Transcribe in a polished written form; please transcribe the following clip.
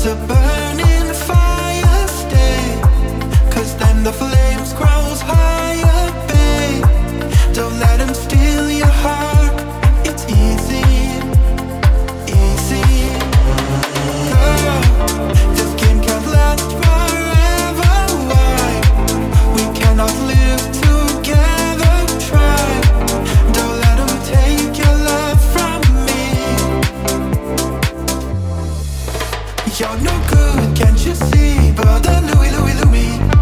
a burning fire, stay. 'Cause then the flames grows higher, babe. Don't let them steal your heart. It's easy, easy. Girl, this game can't last forever. Why? We cannot live together. Try. Don't let them take your love from me. You're no good, can't you see? Brother Louie, Louie, Louie.